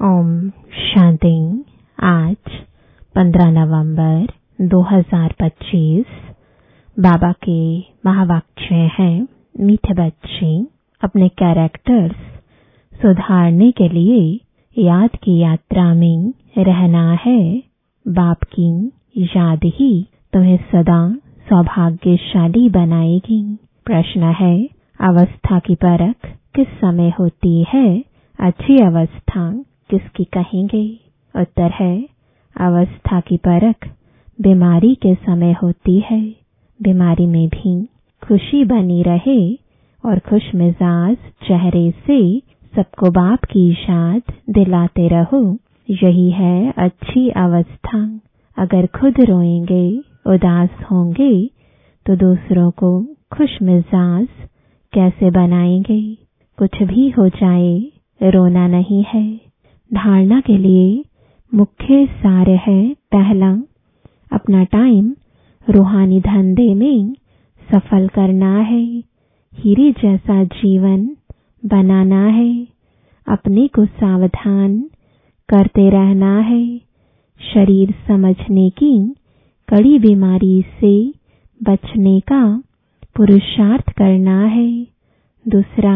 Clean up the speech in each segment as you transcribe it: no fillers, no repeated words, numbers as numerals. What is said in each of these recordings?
ओम शांति। आज 15 नवंबर 2025 बाबा के महावाक्य हैं, मीठे बच्चे अपने कैरेक्टर्स सुधारने के लिए याद की यात्रा में रहना है। बाप की याद ही तुम्हें सदा सौभाग्यशाली बनाएगी। प्रश्न है, अवस्था की परख किस समय होती है? अच्छी अवस्था किसकी कहेंगे? उत्तर है, अवस्था की परख बीमारी के समय होती है। बीमारी में भी खुशी बनी रहे और खुश मिजाज चेहरे से सबको बाप की याद दिलाते रहो, यही है अच्छी अवस्था। अगर खुद रोएंगे, उदास होंगे तो दूसरों को खुश मिजाज कैसे बनाएंगे? कुछ भी हो जाए, रोना नहीं है। धारणा के लिए मुख्य सार है, पहला, अपना टाइम रूहानी धंधे में सफल करना है। हीरे जैसा जीवन बनाना है। अपने को सावधान करते रहना है। शरीर समझने की कड़ी बीमारी से बचने का पुरुषार्थ करना है। दूसरा,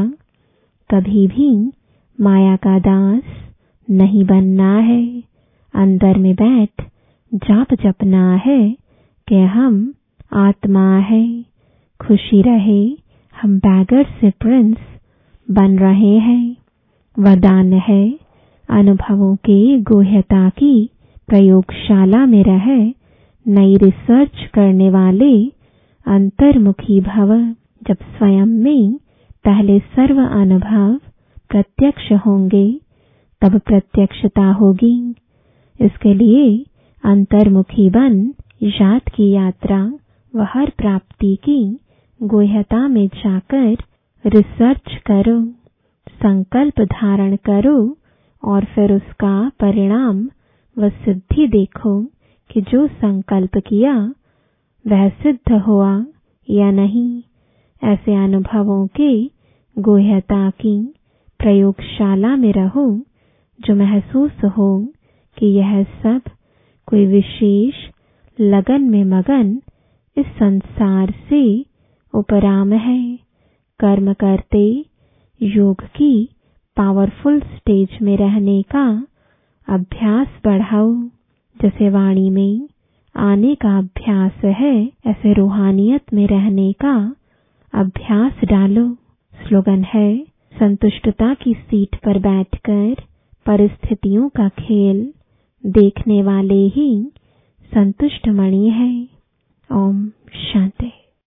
कभी भी माया का दास नहीं बनना है। अंदर में बैठ जाप जपना है कि हम आत्मा है। खुशी रहे, हम बैगर से प्रिंस बन रहे हैं। वरदान है, अनुभवों के गुह्यता की प्रयोगशाला में रहे नई रिसर्च करने वाले अंतर्मुखी भव। जब स्वयं में पहले सर्व अनुभव प्रत्यक्ष होंगे तब प्रत्यक्षता होगी। इसके लिए अंतर्मुखी बन याद की यात्रा व हर प्राप्ति की गुह्यता में जाकर रिसर्च करो, संकल्प धारण करो और फिर उसका परिणाम व सिद्धि देखो कि जो संकल्प किया वह सिद्ध हुआ या नहीं। ऐसे अनुभवों के गुह्यता की प्रयोगशाला में रहो जो महसूस हो कि यह सब कोई विशेष लगन में मगन इस संसार से उपराम है। कर्म करते योग की पावरफुल स्टेज में रहने का अभ्यास बढ़ाओ। जैसे वाणी में आने का अभ्यास है, ऐसे रूहानियत में रहने का अभ्यास डालो। स्लोगन है, संतुष्टता की सीट पर बैठकर परिस्थितियों का खेल देखने वाले ही संतुष्ट मणि है। ओम